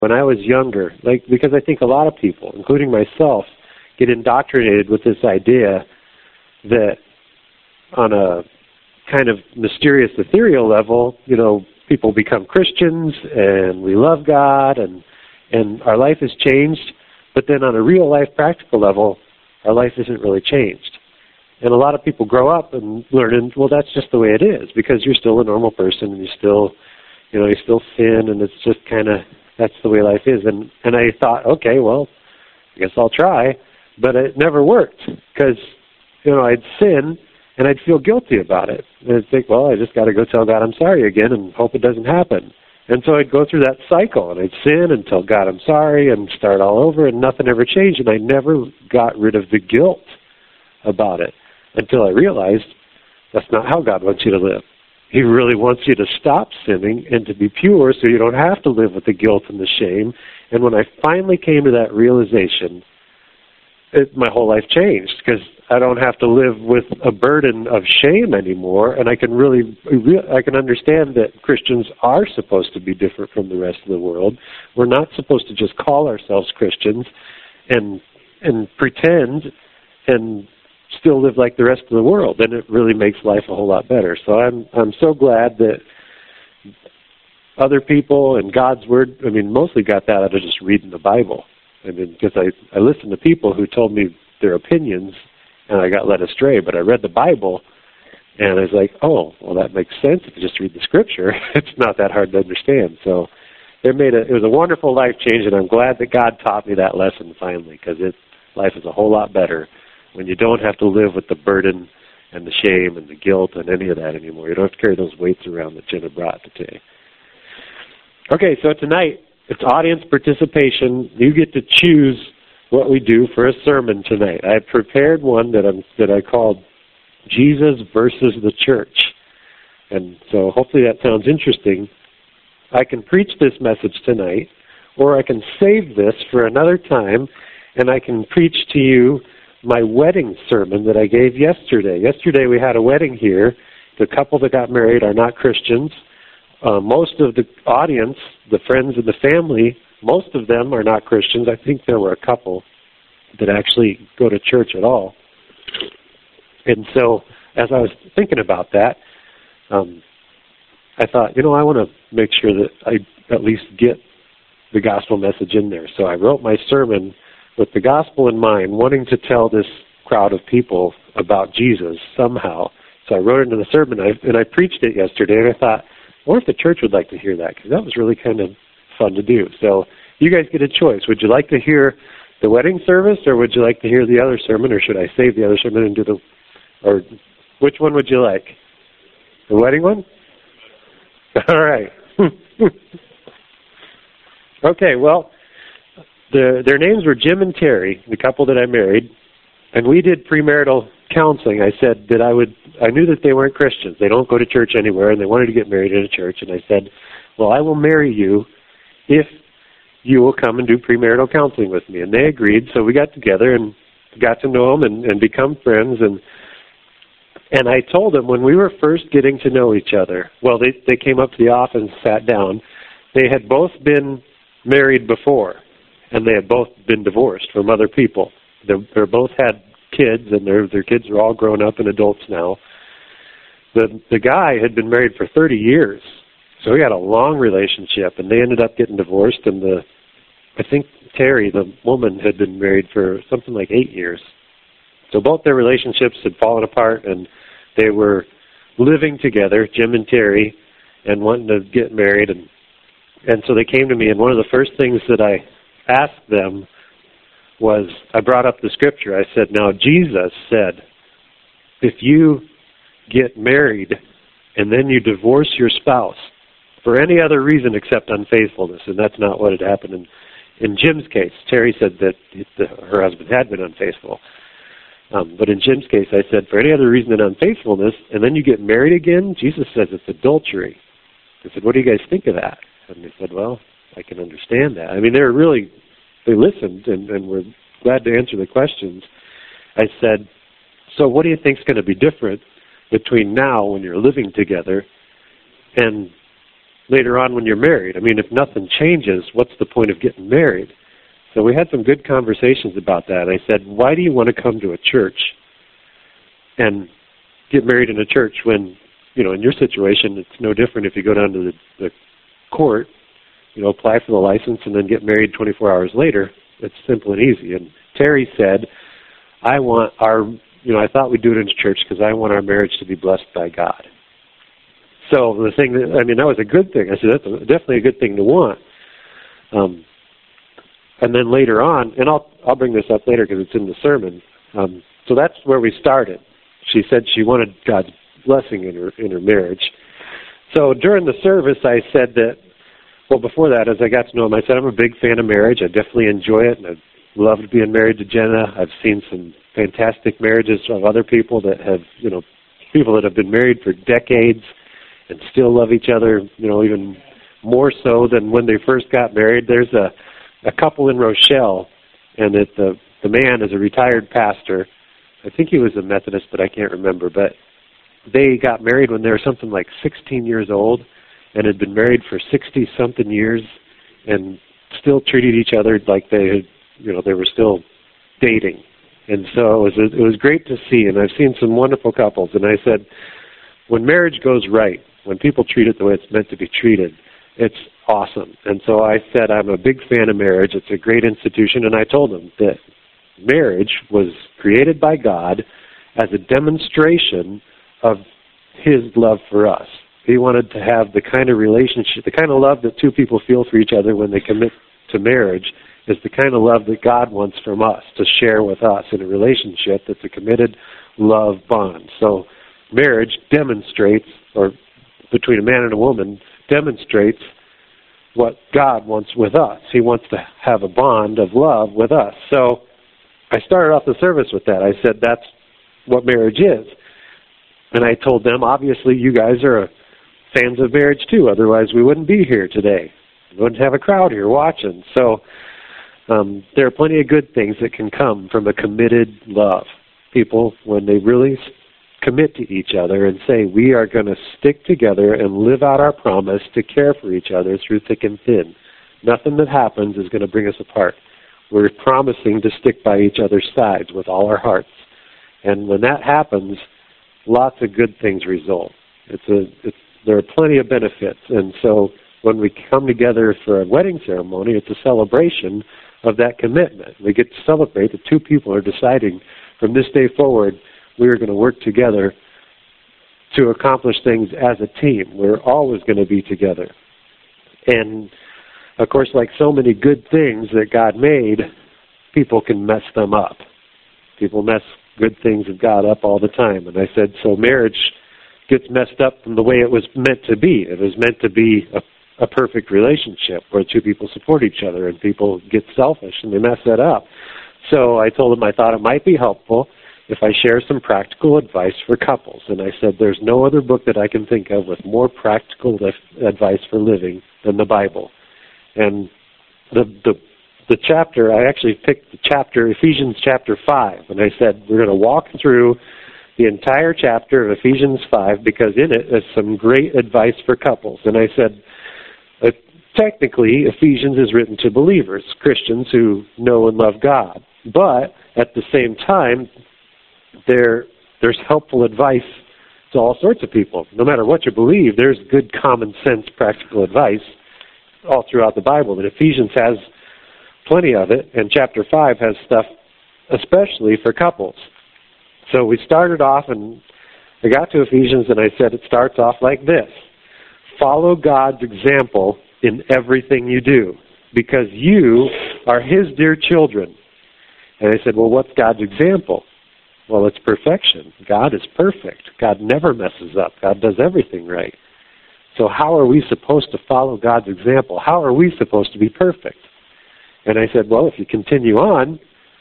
when I was younger, because I think a lot of people, including myself, get indoctrinated with this idea that on a kind of mysterious, ethereal level, people become Christians and we love God and our life has changed, but then on a real life, practical level, our life isn't really changed. And a lot of people grow up and learn, well, that's just the way it is, because you're still a normal person and you still sin, and it's just kind of, that's the way life is. And I thought, okay, well, I guess I'll try, but it never worked, because, I'd sin and I'd feel guilty about it. And I'd think, well, I just got to go tell God I'm sorry again and hope it doesn't happen. And so I'd go through that cycle, and I'd sin and tell God I'm sorry and start all over, and nothing ever changed, and I never got rid of the guilt about it until I realized that's not how God wants you to live. He really wants you to stop sinning and to be pure so you don't have to live with the guilt and the shame. And when I finally came to that realization, my whole life changed, because I don't have to live with a burden of shame anymore, and I can understand that Christians are supposed to be different from the rest of the world. We're not supposed to just call ourselves Christians and pretend and still live like the rest of the world, and it really makes life a whole lot better. So I'm so glad that other people and God's Word, mostly got that out of just reading the Bible. Because I listened to people who told me their opinions, and I got led astray, but I read the Bible, and I was like, oh, well, that makes sense if you just read the Scripture. It's not that hard to understand. So it was a wonderful life change, and I'm glad that God taught me that lesson finally, because life is a whole lot better when you don't have to live with the burden and the shame and the guilt and any of that anymore. You don't have to carry those weights around that Jenna brought today. Okay, so tonight, it's audience participation. You get to choose what we do for a sermon tonight. I prepared one that I called Jesus versus the Church. And so hopefully that sounds interesting. I can preach this message tonight, or I can save this for another time, and I can preach to you my wedding sermon that I gave yesterday. Yesterday we had a wedding here. The couple that got married are not Christians. Most of the audience, the friends and the family, most of them are not Christians. I think there were a couple that actually go to church at all. And so as I was thinking about that, I thought, I want to make sure that I at least get the gospel message in there. So I wrote my sermon with the gospel in mind, wanting to tell this crowd of people about Jesus somehow. So I wrote it in the sermon, and I preached it yesterday, and I thought, I wonder if the church would like to hear that, because that was really kind of fun to do. So you guys get a choice. Would you like to hear the wedding service, or would you like to hear the other sermon, or should I save the other sermon and or which one would you like? The wedding one? All right. Okay, well, their names were Jim and Terry, the couple that I married, and we did premarital counseling. I said that I knew that they weren't Christians. They don't go to church anywhere, and they wanted to get married in a church. And I said, well, I will marry you if you will come and do premarital counseling with me. And they agreed, so we got together and got to know them and become friends. And I told them when we were first getting to know each other, well, they came up to the office and sat down. They had both been married before, and they had both been divorced from other people. They both had kids, and their kids are all grown up and adults now. The guy had been married for 30 years, so he had a long relationship, and they ended up getting divorced, and I think Terry, the woman, had been married for something like 8 years. So both their relationships had fallen apart, and they were living together, Jim and Terry, and wanting to get married, and so they came to me, and one of the first things that I asked them was, I brought up the scripture. I said, now Jesus said, if you get married and then you divorce your spouse for any other reason except unfaithfulness, and that's not what had happened in Jim's case. Terry said that her husband had been unfaithful. But in Jim's case, I said, for any other reason than unfaithfulness, and then you get married again, Jesus says it's adultery. I said, what do you guys think of that? And they said, well, I can understand that. I mean, they listened and were glad to answer the questions. I said, so what do you think is going to be different between now when you're living together and later on when you're married? I mean, if nothing changes, what's the point of getting married? So we had some good conversations about that. I said, why do you want to come to a church and get married in a church when, you know, in your situation, it's no different if you go down to the court, you know, apply for the license and then get married 24 hours later. It's simple and easy. And Terry said, I thought we'd do it in church because I want our marriage to be blessed by God. So the thing that, that was a good thing. I said, that's definitely a good thing to want. And then later on, and I'll bring this up later because it's in the sermon. So that's where we started. She said she wanted God's blessing in her marriage. So during the service, I said that, well, before that, as I got to know him, I said I'm a big fan of marriage. I definitely enjoy it, and I loved being married to Jenna. I've seen some fantastic marriages of other people that have, you know, people that have been married for decades and still love each other, you know, even more so than when they first got married. There's a couple in Rochelle, and the man is a retired pastor. I think he was a Methodist, but I can't remember. But they got married when they were something like 16 years old and had been married for 60-something years and still treated each other like they were still dating. And so it was great to see, and I've seen some wonderful couples. And I said, when marriage goes right, when people treat it the way it's meant to be treated, it's awesome. And so I said I'm a big fan of marriage. It's a great institution. And I told them that marriage was created by God as a demonstration of His love for us. He wanted to have the kind of relationship, the kind of love that two people feel for each other when they commit to marriage is the kind of love that God wants from us to share with us in a relationship that's a committed love bond. So marriage demonstrates, or between a man and a woman, demonstrates what God wants with us. He wants to have a bond of love with us. So I started off the service with that. I said that's what marriage is. And I told them, obviously, you guys are fans of marriage too. Otherwise, we wouldn't be here today. We wouldn't have a crowd here watching. So there are plenty of good things that can come from a committed love. People, when they really commit to each other and say, we are going to stick together and live out our promise to care for each other through thick and thin. Nothing that happens is going to bring us apart. We're promising to stick by each other's sides with all our hearts. And when that happens, lots of good things result. There are plenty of benefits. And so when we come together for a wedding ceremony, it's a celebration of that commitment. We get to celebrate that two people are deciding from this day forward we are going to work together to accomplish things as a team. We're always going to be together. And, of course, like so many good things that God made, people can mess them up. People mess good things of God up all the time. And I said, so marriage gets messed up from the way it was meant to be. It was meant to be a perfect relationship where two people support each other, and people get selfish and they mess that up. So I told them I thought it might be helpful if I share some practical advice for couples. And I said there's no other book that I can think of with more practical advice for living than the Bible. And the chapter, I actually picked the chapter, Ephesians chapter 5, and I said we're going to walk through the entire chapter of Ephesians 5 because in it is some great advice for couples. And I said, technically, Ephesians is written to believers, Christians who know and love God. But at the same time, there's helpful advice to all sorts of people. No matter what you believe, there's good common sense practical advice all throughout the Bible. And Ephesians has plenty of it, and chapter 5 has stuff especially for couples. So we started off, and I got to Ephesians, and I said it starts off like this. Follow God's example in everything you do, because you are His dear children. And I said, well, what's God's example? Well, it's perfection. God is perfect. God never messes up. God does everything right. So how are we supposed to follow God's example? How are we supposed to be perfect? And I said, well, if you continue on,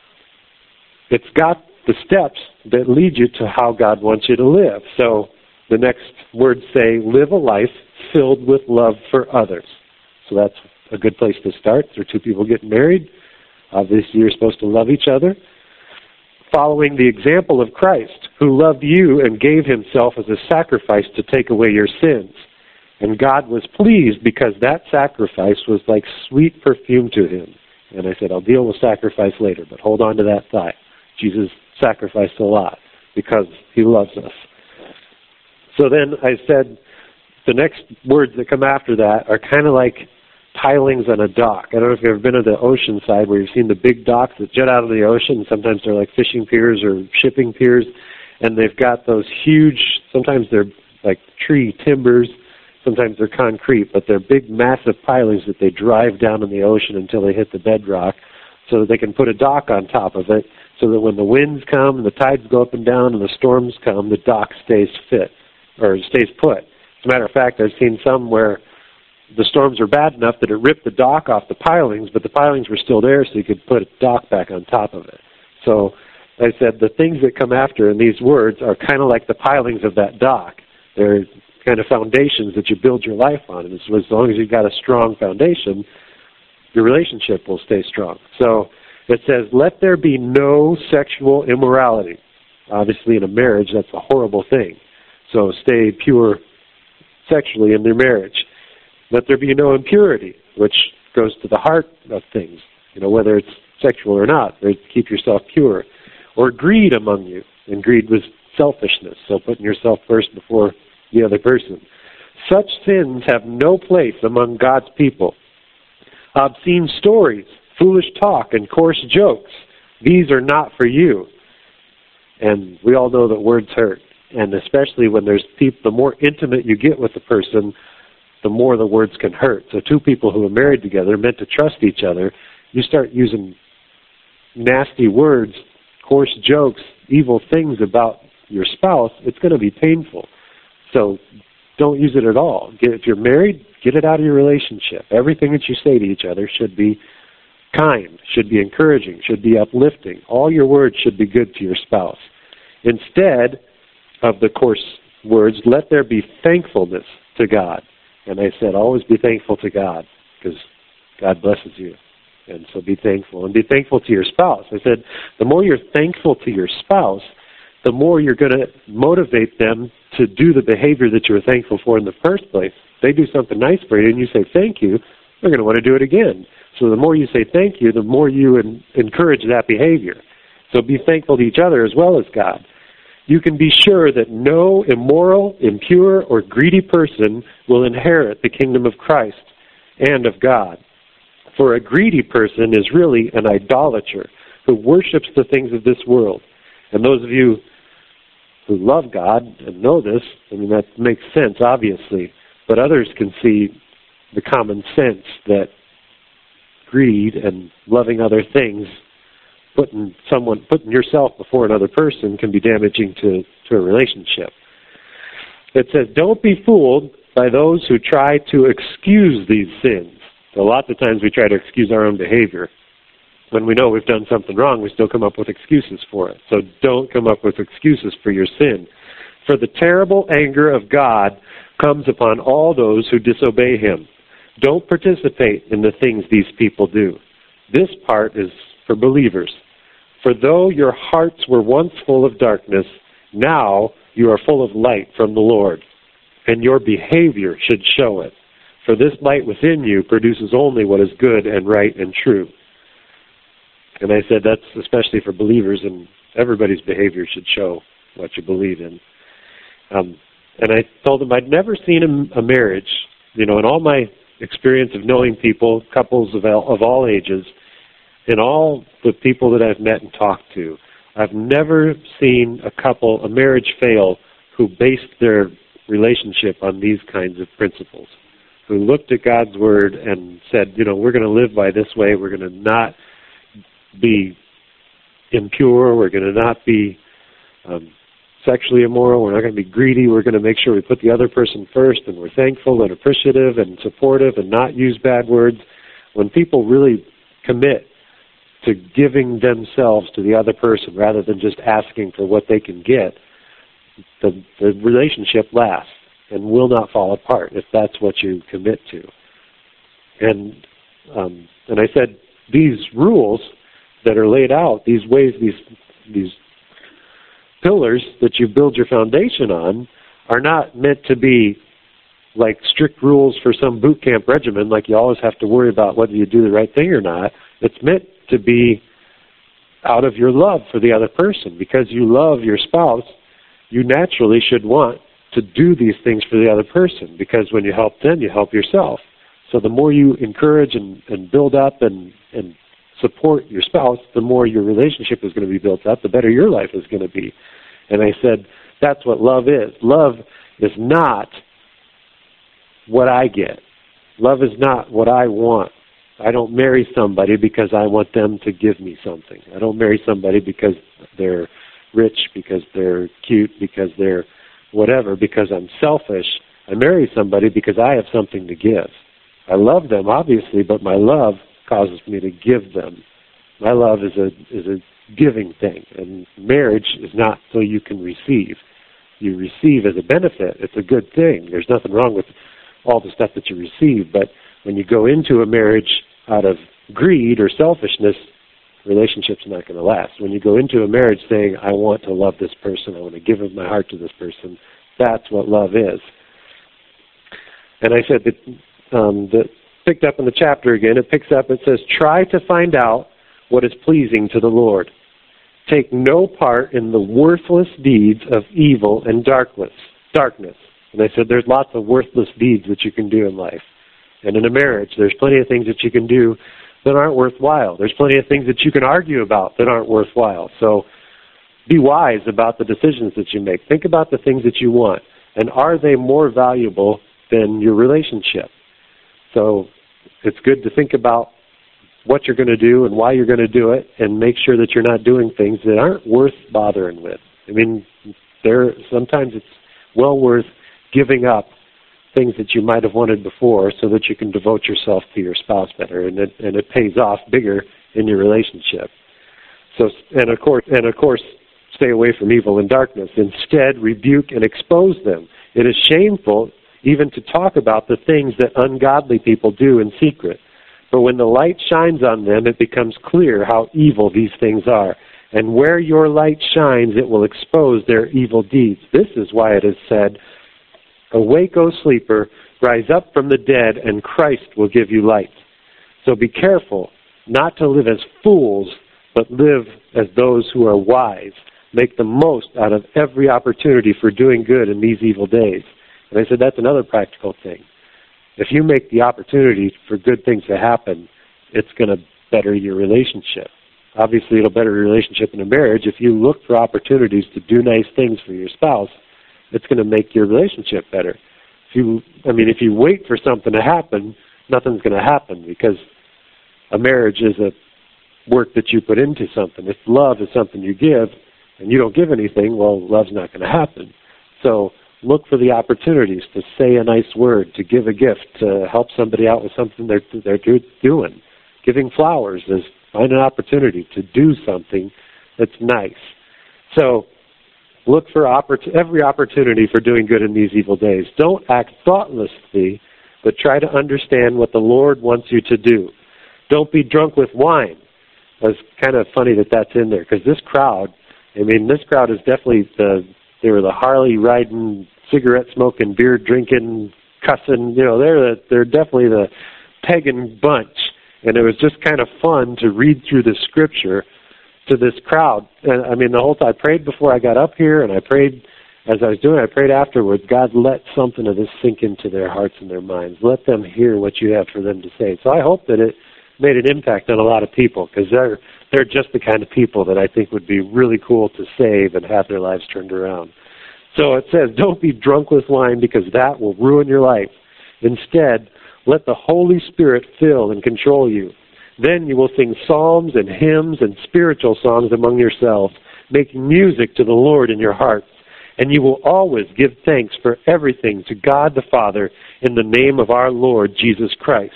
it's got the steps that lead you to how God wants you to live. So the next words say, live a life filled with love for others. So that's a good place to start. There are two people getting married. Obviously, you're supposed to love each other. Following the example of Christ, who loved you and gave Himself as a sacrifice to take away your sins. And God was pleased because that sacrifice was like sweet perfume to him. And I said, I'll deal with sacrifice later, but hold on to that thought. Jesus sacrificed a lot because he loves us. So then I said, the next words that come after that are kind of like pilings on a dock. I don't know if you've ever been to the ocean side where you've seen the big docks that jet out of the ocean. Sometimes they're like fishing piers or shipping piers, and they've got those huge, sometimes they're like tree timbers, sometimes they're concrete, but they're big, massive pilings that they drive down in the ocean until they hit the bedrock so that they can put a dock on top of it so that when the winds come and the tides go up and down and the storms come, the dock stays fit or stays put. As a matter of fact, I've seen some where the storms were bad enough that it ripped the dock off the pilings, but the pilings were still there so you could put a dock back on top of it. So I said the things that come after in these words are kind of like the pilings of that dock. They're kind of foundations that you build your life on. And as long as you've got a strong foundation, your relationship will stay strong. So it says, let there be no sexual immorality. Obviously in a marriage, that's a horrible thing. So stay pure sexually in their marriage. Let there be no impurity, which goes to the heart of things, whether it's sexual or not. Keep yourself pure. Or greed among you. And greed was selfishness, so putting yourself first before the other person. Such sins have no place among God's people. Obscene stories, foolish talk, and coarse jokes, these are not for you. And we all know that words hurt. And especially when there's people, the more intimate you get with the person, the more the words can hurt. So two people who are married together, meant to trust each other, you start using nasty words, coarse jokes, evil things about your spouse, it's going to be painful. So don't use it at all. If you're married, get it out of your relationship. Everything that you say to each other should be kind, should be encouraging, should be uplifting. All your words should be good to your spouse. Instead of the coarse words, let there be thankfulness to God. And I said, always be thankful to God, because God blesses you. And so be thankful. And be thankful to your spouse. I said, the more you're thankful to your spouse, the more you're going to motivate them to do the behavior that you were thankful for in the first place. If they do something nice for you and you say thank you, they're going to want to do it again. So the more you say thank you, the more you encourage that behavior. So be thankful to each other as well as God. You can be sure that no immoral, impure, or greedy person will inherit the kingdom of Christ and of God. For a greedy person is really an idolater who worships the things of this world. And those of you who love God and know this, that makes sense, obviously. But others can see the common sense that greed and loving other things, putting yourself before another person can be damaging to a relationship. It says, don't be fooled by those who try to excuse these sins. So lots of times we try to excuse our own behavior. When we know we've done something wrong, we still come up with excuses for it. So don't come up with excuses for your sin. For the terrible anger of God comes upon all those who disobey him. Don't participate in the things these people do. This part is for believers. For though your hearts were once full of darkness, now you are full of light from the Lord, and your behavior should show it. For this light within you produces only what is good and right and true. And I said that's especially for believers, and everybody's behavior should show what you believe in. And I told them I'd never seen a marriage, in all my experience of knowing people, couples of all ages, in all the people that I've met and talked to, I've never seen a marriage fail who based their relationship on these kinds of principles, who looked at God's Word and said, we're going to live by this way, we're going to not be impure, we're going to not be sexually immoral, we're not going to be greedy, we're going to make sure we put the other person first, and we're thankful and appreciative and supportive and not use bad words. When people really commit to giving themselves to the other person rather than just asking for what they can get, the relationship lasts and will not fall apart if that's what you commit to. And I said, these rules that are laid out, these ways, these pillars that you build your foundation on, are not meant to be like strict rules for some boot camp regimen, like you always have to worry about whether you do the right thing or not. It's meant to be out of your love for the other person. Because you love your spouse, you naturally should want to do these things for the other person, because when you help them, you help yourself. So the more you encourage and build up and support your spouse, the more your relationship is going to be built up, the better your life is going to be. And I said, that's what love is. Love is not what I get. Love is not what I want. I don't marry somebody because I want them to give me something. I don't marry somebody because they're rich, because they're cute, because they're whatever, because I'm selfish. I marry somebody because I have something to give. I love them, obviously, but my love causes me to give them. My love is a giving thing, and marriage is not so you can receive. You receive as a benefit. It's a good thing. There's nothing wrong with all the stuff that you receive, but when you go into a marriage out of greed or selfishness, relationship's not going to last. When you go into a marriage saying, I want to love this person, I want to give my heart to this person, that's what love is. And I said that picked up in the chapter again, it picks up, it says, try to find out what is pleasing to the Lord. Take no part in the worthless deeds of evil and darkness. And I said, there's lots of worthless deeds that you can do in life. And in a marriage, there's plenty of things that you can do that aren't worthwhile. There's plenty of things that you can argue about that aren't worthwhile. So be wise about the decisions that you make. Think about the things that you want. And are they more valuable than your relationship? So it's good to think about what you're going to do and why you're going to do it, and make sure that you're not doing things that aren't worth bothering with. I mean, sometimes it's well worth giving up things that you might have wanted before so that you can devote yourself to your spouse better, and it pays off bigger in your relationship. So, and of course, stay away from evil and darkness. Instead, rebuke and expose them. It is shameful even to talk about the things that ungodly people do in secret. But when the light shines on them, it becomes clear how evil these things are. And where your light shines, it will expose their evil deeds. This is why it is said, awake, O sleeper, rise up from the dead, and Christ will give you light. So be careful not to live as fools, but live as those who are wise. Make the most out of every opportunity for doing good in these evil days. And I said, that's another practical thing. If you make the opportunity for good things to happen, it's going to better your relationship. Obviously, it'll better your relationship in a marriage. If you look for opportunities to do nice things for your spouse, it's going to make your relationship better. If you wait for something to happen, nothing's going to happen, because a marriage is a work that you put into something. If love is something you give and you don't give anything, well, love's not going to happen. So look for the opportunities to say a nice word, to give a gift, to help somebody out with something they're doing. Giving flowers is find an opportunity to do something that's nice. So look for every opportunity for doing good in these evil days. Don't act thoughtlessly, but try to understand what the Lord wants you to do. Don't be drunk with wine. It's kind of funny that that's in there, because this crowd is definitely they were the Harley riding, cigarette smoking, beer drinking, cussing. They're definitely the pagan bunch. And it was just kind of fun to read through the scripture to this crowd. And the whole time I prayed before I got up here, and I prayed as I was doing it, I prayed afterwards, God, let something of this sink into their hearts and their minds. Let them hear what you have for them to say. So I hope that it made an impact on a lot of people, because they're just the kind of people that I think would be really cool to save and have their lives turned around. So it says, don't be drunk with wine, because that will ruin your life. Instead, let the Holy Spirit fill and control you. Then you will sing psalms and hymns and spiritual songs among yourselves, making music to the Lord in your hearts. And you will always give thanks for everything to God the Father in the name of our Lord Jesus Christ.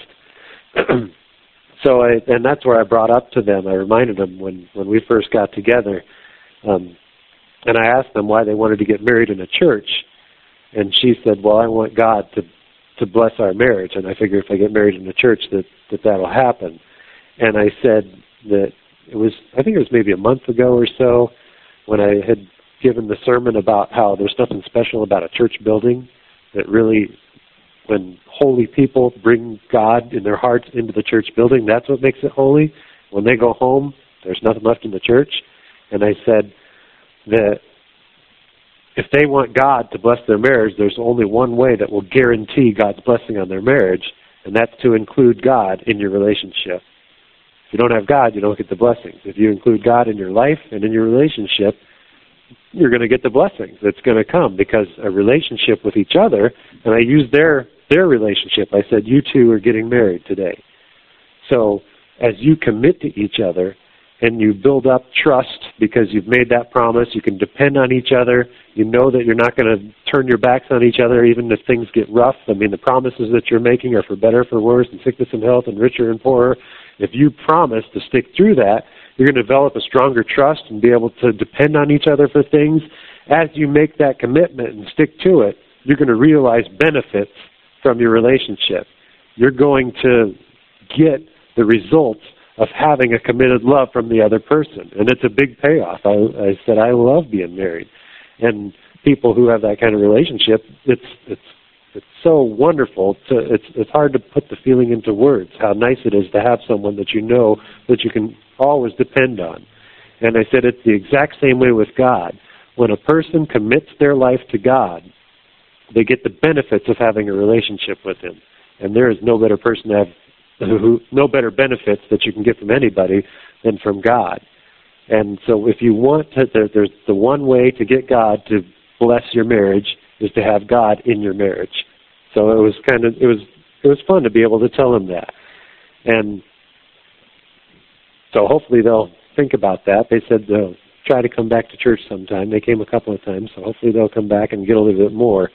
And that's where I brought up to them. I reminded them when we first got together, and I asked them why they wanted to get married in a church. And she said, well, I want God to bless our marriage, and I figure if I get married in the church that'll happen. And I said that I think it was maybe a month ago or so, when I had given the sermon about how there's nothing special about a church building that really when holy people bring God in their hearts into the church building, that's what makes it holy. When they go home, there's nothing left in the church. And I said that if they want God to bless their marriage, there's only one way that will guarantee God's blessing on their marriage, and that's to include God in your relationship. If you don't have God, you don't get the blessings. If you include God in your life and in your relationship, you're going to get the blessings that's going to come, because a relationship with each other, and I used their relationship. I said, you two are getting married today. So as you commit to each other and you build up trust because you've made that promise, you can depend on each other. You know that you're not going to turn your backs on each other even if things get rough. I mean, the promises that you're making are for better, for worse, and sickness and health, and richer and poorer. If you promise to stick through that, you're going to develop a stronger trust and be able to depend on each other for things. As you make that commitment and stick to it, you're going to realize benefits from your relationship. You're going to get the results of having a committed love from the other person. And it's a big payoff. I said, I love being married. And people who have that kind of relationship, it's so wonderful. It's hard to put the feeling into words, how nice it is to have someone that you know that you can always depend on. And I said it's the exact same way with God. When a person commits their life to God, they get the benefits of having a relationship with Him. And there is no better person to have, no better benefits that you can get from anybody than from God. And so if you want to, there's the one way to get God to bless your marriage is to have God in your marriage. So it was fun to be able to tell them that. And so hopefully they'll think about that. They said they'll try to come back to church sometime. They came a couple of times, so hopefully they'll come back and get a little bit more.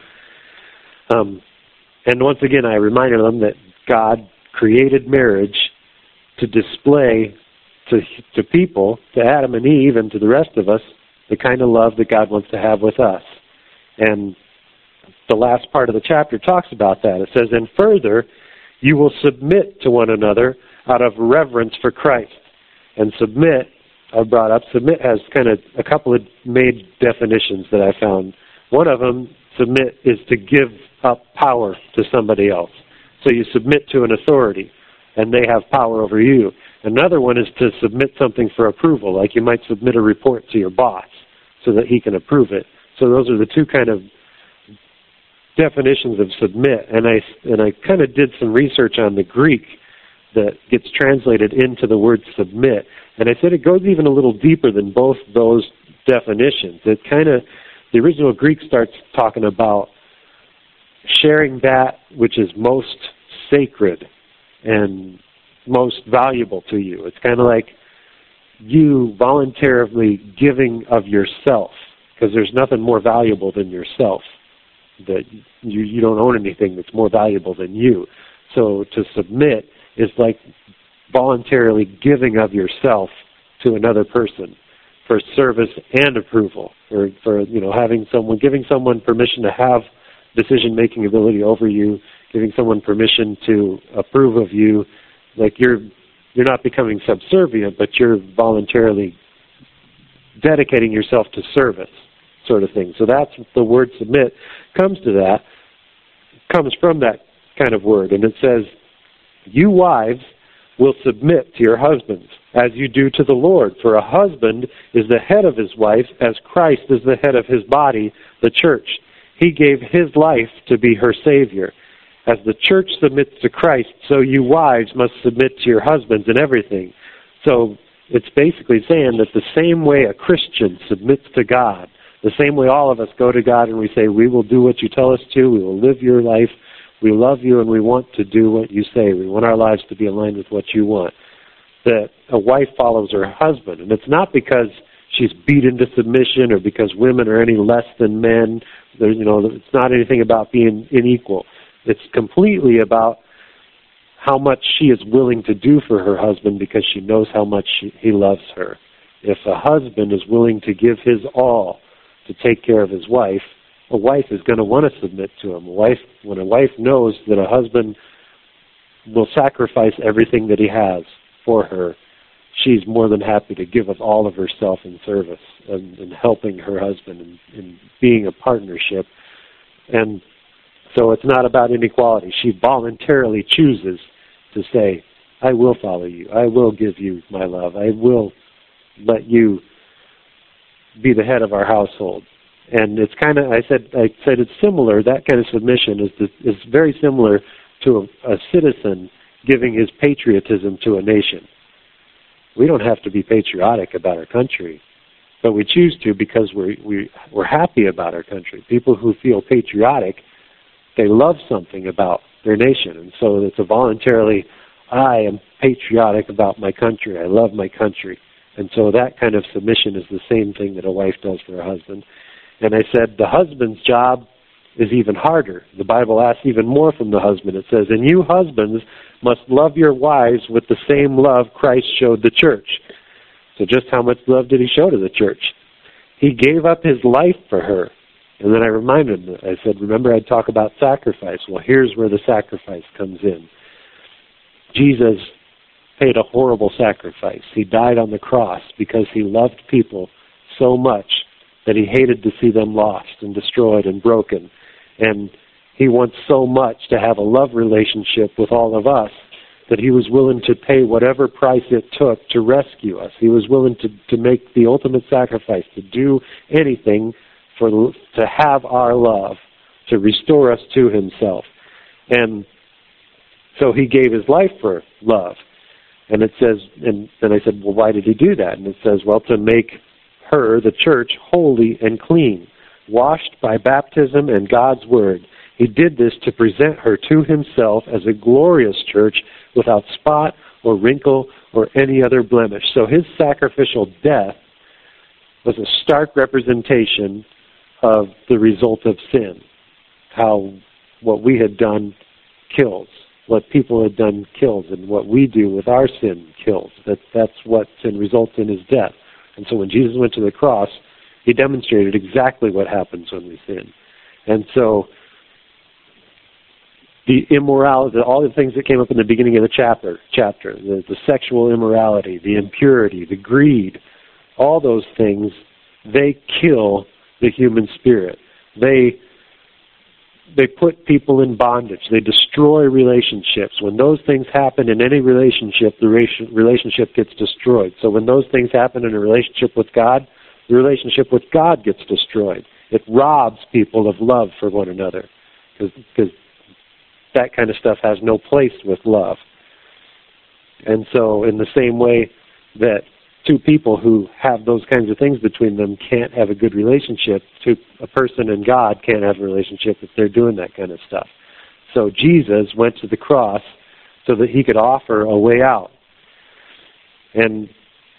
And once again, I reminded them that God created marriage to display to people, to Adam and Eve, and to the rest of us, the kind of love that God wants to have with us. And the last part of the chapter talks about that. It says, and further, you will submit to one another out of reverence for Christ. And submit, I brought up, submit has kind of a couple of main definitions that I found. One of them, submit, is to give up power to somebody else. So you submit to an authority, and they have power over you. Another one is to submit something for approval, like you might submit a report to your boss so that he can approve it. So those are the two kind of definitions of submit. And I kind of did some research on the Greek that gets translated into the word submit. And I said it goes even a little deeper than both those definitions. It kind of, the original Greek starts talking about sharing that which is most sacred and most valuable to you. It's kind of like you voluntarily giving of yourself, because there's nothing more valuable than yourself. That you don't own anything that's more valuable than you. So to submit is like voluntarily giving of yourself to another person for service and approval, or for giving someone permission to have decision-making ability over you, giving someone permission to approve of you. Like you're not becoming subservient, but you're voluntarily dedicating yourself to service, sort of thing. So that's the word submit comes from that kind of word. And it says, you wives will submit to your husbands as you do to the Lord. For a husband is the head of his wife, as Christ is the head of his body, the church. He gave his life to be her Savior. As the church submits to Christ, so you wives must submit to your husbands in everything. So it's basically saying that the same way a Christian submits to God, the same way all of us go to God and we say, we will do what you tell us to, we will live your life, we love you and we want to do what you say, we want our lives to be aligned with what you want. That a wife follows her husband, and it's not because she's beat into submission or because women are any less than men. It's not anything about being unequal. It's completely about how much she is willing to do for her husband because she knows how much he loves her. If a husband is willing to give his all to take care of his wife, a wife is going to want to submit to him. When a wife knows that a husband will sacrifice everything that he has for her, she's more than happy to give of all of herself in service and helping her husband and being a partnership. And So it's not about inequality. She voluntarily chooses to say, I will follow you. I will give you my love. I will let you be the head of our household. And it's kind of, I said it's similar. That kind of submission is very similar to a citizen giving his patriotism to a nation. We don't have to be patriotic about our country, but we choose to because we're happy about our country. People who feel patriotic, they love something about their nation, and so it's a voluntarily, I am patriotic about my country. I love my country. And so that kind of submission is the same thing that a wife does for her husband. And I said the husband's job is even harder. The Bible asks even more from the husband. It says, and you husbands must love your wives with the same love Christ showed the church. So just how much love did he show to the church? He gave up his life for her. And then I reminded him, I said, remember I'd talk about sacrifice. Well, here's where the sacrifice comes in. Jesus paid a horrible sacrifice. He died on the cross because he loved people so much that he hated to see them lost and destroyed and broken. And he wants so much to have a love relationship with all of us that he was willing to pay whatever price it took to rescue us. He was willing to make the ultimate sacrifice, to do anything to have our love, to restore us to himself. And so he gave his life for love. And it says, and then I said, well, why did he do that? And it says, well, to make her, the church, holy and clean, washed by baptism and God's word. He did this to present her to himself as a glorious church without spot or wrinkle or any other blemish. So his sacrificial death was a stark representation of the result of sin. How what we had done kills. What people had done kills. And what we do with our sin kills. That's what sin results in is death. And so when Jesus went to the cross, he demonstrated exactly what happens when we sin. And so the immorality, all the things that came up in the beginning of the chapter, the sexual immorality, the impurity, the greed, all those things, they kill the human spirit. They put people in bondage. They destroy relationships. When those things happen in any relationship, the relationship gets destroyed. So when those things happen in a relationship with God, the relationship with God gets destroyed. It robs people of love for one another because that kind of stuff has no place with love. And so in the same way that two people who have those kinds of things between them can't have a good relationship, a person and God can't have a relationship if they're doing that kind of stuff. So Jesus went to the cross so that he could offer a way out. And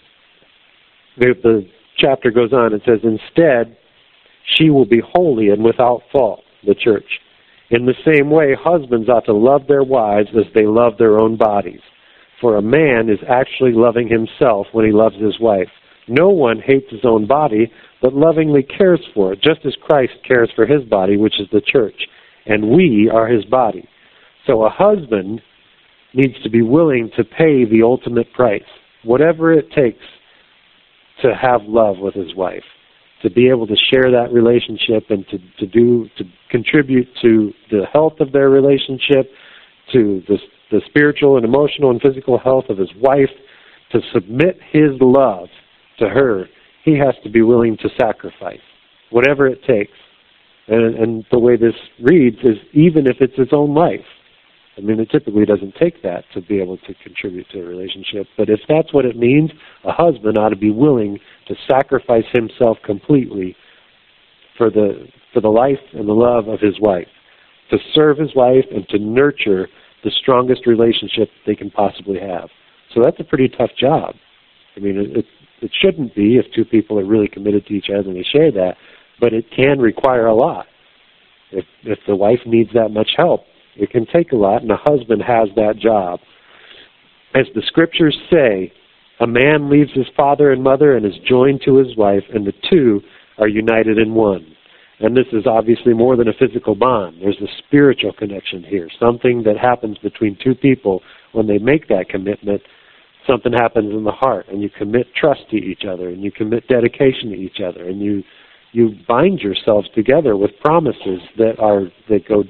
the chapter goes on, it says, instead, she will be holy and without fault, the church. In the same way, husbands ought to love their wives as they love their own bodies. For a man is actually loving himself when he loves his wife. No one hates his own body, but lovingly cares for it, just as Christ cares for his body, which is the church. And we are his body. So a husband needs to be willing to pay the ultimate price, whatever it takes to have love with his wife, to be able to share that relationship and to contribute to the health of their relationship, to the spiritual and emotional and physical health of his wife, to submit his love to her. He has to be willing to sacrifice, whatever it takes. And the way this reads is even if it's his own life. I mean, it typically doesn't take that to be able to contribute to a relationship. But if that's what it means, a husband ought to be willing to sacrifice himself completely for the life and the love of his wife, to serve his wife and to nurture the strongest relationship they can possibly have. So that's a pretty tough job. I mean, it shouldn't be if two people are really committed to each other and they share that, but it can require a lot. If the wife needs that much help, it can take a lot, and a husband has that job. As the scriptures say, a man leaves his father and mother and is joined to his wife, and the two are united in one. And this is obviously more than a physical bond. There's a spiritual connection here, something that happens between two people when they make that commitment. Something happens in the heart, and you commit trust to each other, and you commit dedication to each other, and you bind yourselves together with promises that go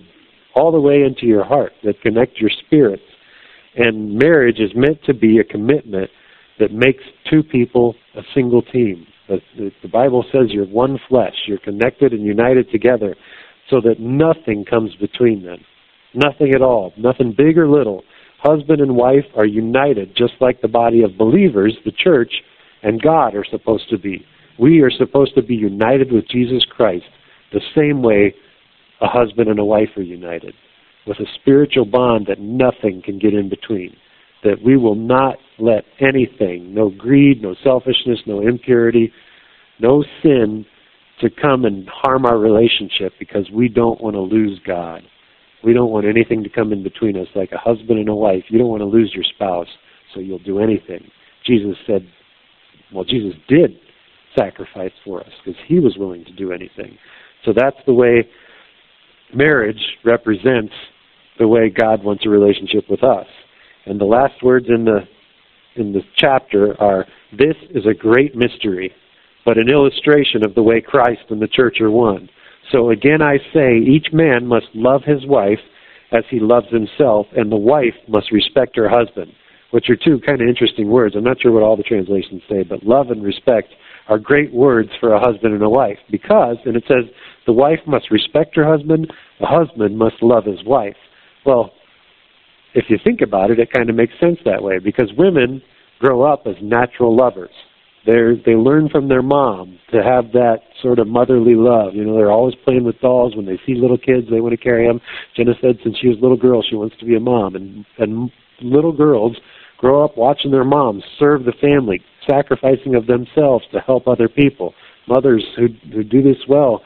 all the way into your heart, that connect your spirits. And marriage is meant to be a commitment that makes two people a single team. The Bible says you're one flesh. You're connected and united together so that nothing comes between them. Nothing at all. Nothing big or little. Husband and wife are united just like the body of believers, the church, and God are supposed to be. We are supposed to be united with Jesus Christ the same way a husband and a wife are united, with a spiritual bond that nothing can get in between, that we will not let anything, no greed, no selfishness, no impurity, no sin, to come and harm our relationship because we don't want to lose God. We don't want anything to come in between us, like a husband and a wife. You don't want to lose your spouse, so you'll do anything. Jesus said, well, Jesus did sacrifice for us because he was willing to do anything. So that's the way marriage represents the way God wants a relationship with us. And the last words in the chapter are, "This is a great mystery, but an illustration of the way Christ and the church are one. So again I say, each man must love his wife as he loves himself, and the wife must respect her husband," which are two kind of interesting words. I'm not sure what all the translations say, but love and respect are great words for a husband and a wife because, and it says, the wife must respect her husband, the husband must love his wife. Well, if you think about it, it kind of makes sense that way because women grow up as natural lovers. They learn from their mom to have that sort of motherly love. You know, they're always playing with dolls. When they see little kids, they want to carry them. Jenna said since she was a little girl, she wants to be a mom. And little girls grow up watching their moms serve the family, sacrificing of themselves to help other people. Mothers who do this well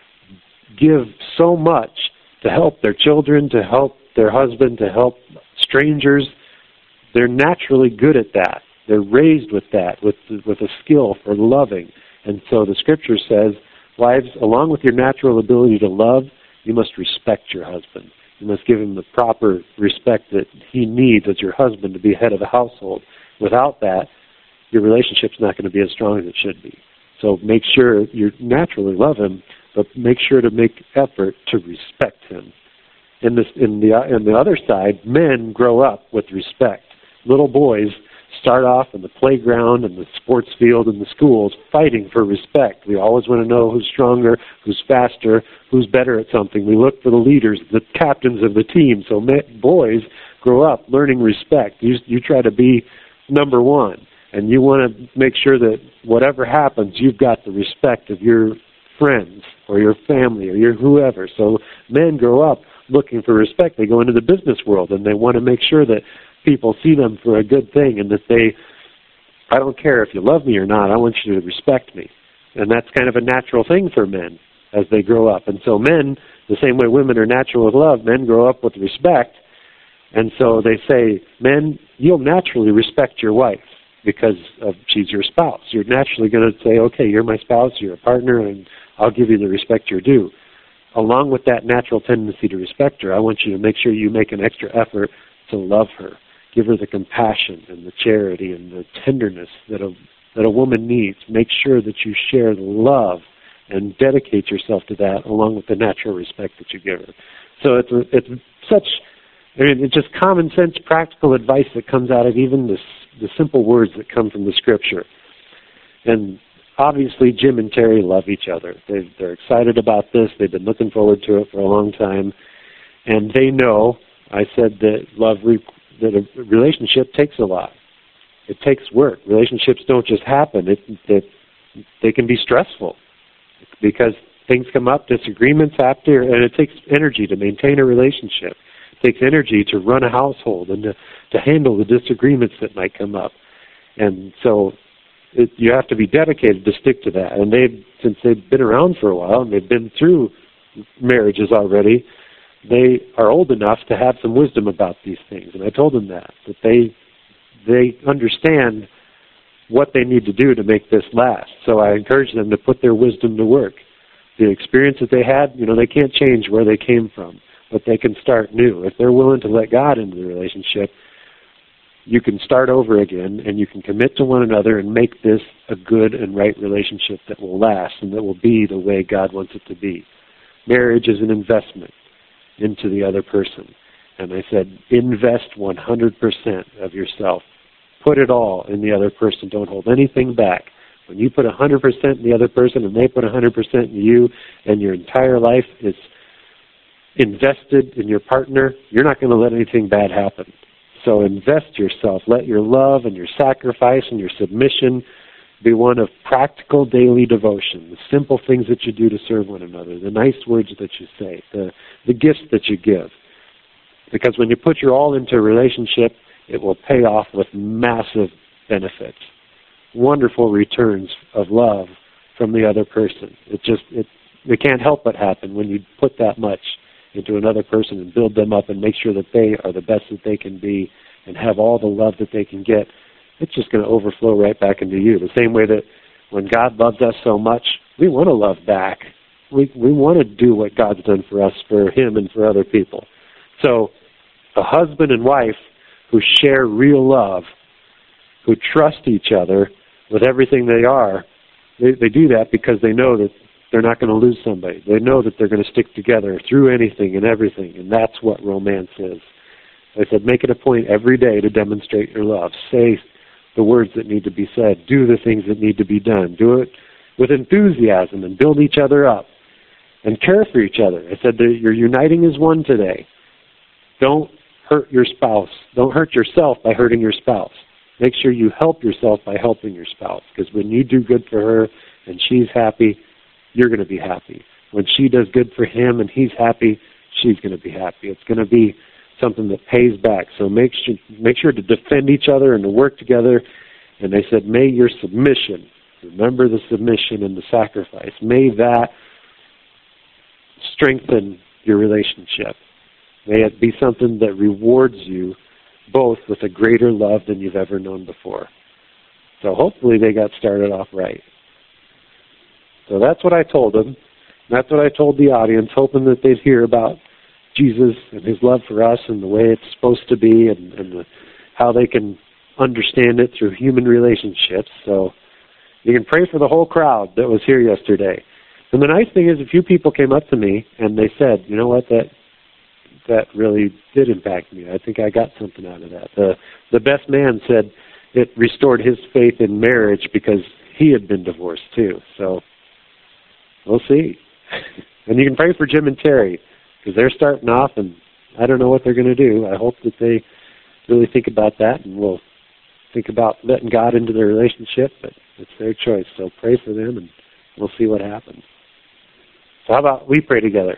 give so much to help their children, to help their husband, to help strangers. They're naturally good at that. They're raised with that, with a skill for loving. And so the Scripture says, wives, along with your natural ability to love, you must respect your husband. You must give him the proper respect that he needs as your husband to be head of the household. Without that, your relationship's not going to be as strong as it should be. So make sure you naturally love him, but make sure to make effort to respect him. In the other side, men grow up with respect. Little boys start off in the playground and the sports field and the schools fighting for respect. We always want to know who's stronger, who's faster, who's better at something. We look for the leaders, the captains of the team. So boys grow up learning respect. You try to be number one, and you want to make sure that whatever happens, you've got the respect of your friends or your family or your whoever. So men grow up looking for respect. They go into the business world, and they want to make sure that people see them for a good thing and that I don't care if you love me or not, I want you to respect me. And that's kind of a natural thing for men as they grow up. And so men, the same way women are natural with love, men grow up with respect. And so they say, men, you'll naturally respect your wife because she's your spouse. You're naturally going to say, okay, you're my spouse, you're a partner, and I'll give you the respect you're due. Along with that natural tendency to respect her, I want you to make sure you make an extra effort to love her. Give her the compassion and the charity and the tenderness that a woman needs. Make sure that you share the love and dedicate yourself to that along with the natural respect that you give her. So it's just common sense, practical advice that comes out of even the simple words that come from the Scripture. And obviously Jim and Terry love each other. They're excited about this. They've been looking forward to it for a long time. And they know, I said that that a relationship takes a lot. It takes work. Relationships don't just happen. They can be stressful because things come up, disagreements happen, and it takes energy to maintain a relationship. It takes energy to run a household and to handle the disagreements that might come up. And so you have to be dedicated to stick to that. And since they've been around for a while and they've been through marriages already, they are old enough to have some wisdom about these things. And I told them that they understand what they need to do to make this last. So I encourage them to put their wisdom to work. The experience that they had, they can't change where they came from, but they can start new. If they're willing to let God into the relationship, you can start over again, and you can commit to one another and make this a good and right relationship that will last and that will be the way God wants it to be. Marriage is an investment. into the other person. And I said, invest 100% of yourself. Put it all in the other person. Don't hold anything back. When you put 100% in the other person and they put 100% in you, and your entire life is invested in your partner, you're not going to let anything bad happen. So invest yourself. Let your love and your sacrifice and your submission be one of practical daily devotion, the simple things that you do to serve one another, the nice words that you say, the gifts that you give. Because when you put your all into a relationship, it will pay off with massive benefits, wonderful returns of love from the other person. It can't help but happen when you put that much into another person and build them up and make sure that they are the best that they can be and have all the love that they can get. It's just going to overflow right back into you. The same way that when God loves us so much, we want to love back. We want to do what God's done for us, for Him and for other people. So a husband and wife who share real love, who trust each other with everything they are, they do that because they know that they're not going to lose somebody. They know that they're going to stick together through anything and everything, and that's what romance is. I said, make it a point every day to demonstrate your love. Say the words that need to be said. Do the things that need to be done. Do it with enthusiasm and build each other up and care for each other. I said that you're uniting as one today. Don't hurt your spouse. Don't hurt yourself by hurting your spouse. Make sure you help yourself by helping your spouse, because when you do good for her and she's happy, you're going to be happy. When she does good for him and he's happy, she's going to be happy. It's going to be something that pays back. So make sure to defend each other and to work together. And they said, may your submission, remember the submission and the sacrifice, may that strengthen your relationship. May it be something that rewards you both with a greater love than you've ever known before. So hopefully they got started off right. So that's what I told them. That's what I told the audience, hoping that they'd hear about Jesus and His love for us and the way it's supposed to be and how they can understand it through human relationships. So you can pray for the whole crowd that was here yesterday. And the nice thing is a few people came up to me and they said, you know what, that really did impact me. I think I got something out of that. The best man said it restored his faith in marriage because he had been divorced too. So we'll see. And you can pray for Jim and Terry because they're starting off and I don't know what they're going to do. I hope that they really think about that and will think about letting God into their relationship, but it's their choice. So pray for them and we'll see what happens. So how about we pray together?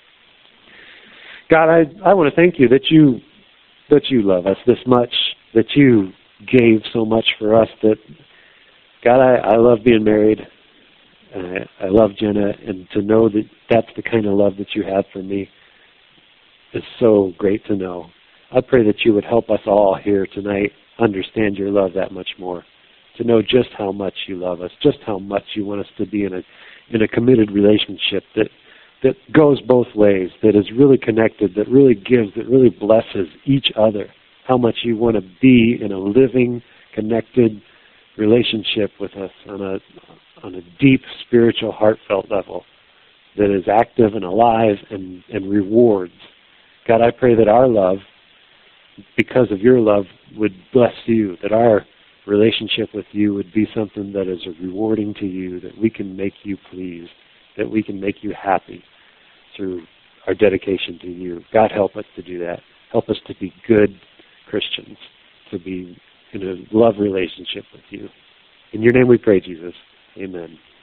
God, I want to thank you that you love us this much, that you gave so much for us. That God, I love being married. I love Jenna, and to know that that's the kind of love that you have for me is so great to know. I pray that you would help us all here tonight understand your love that much more, to know just how much you love us, just how much you want us to be in a committed relationship that goes both ways, that is really connected, that really gives, that really blesses each other. How much you want to be in a living, connected relationship with us on a deep, spiritual, heartfelt level that is active and alive and rewards. God, I pray that our love, because of your love, would bless you, that our relationship with you would be something that is rewarding to you, that we can make you pleased, that we can make you happy through our dedication to you. God, help us to do that. Help us to be good Christians, to be in a love relationship with you. In your name we pray, Jesus. Amen.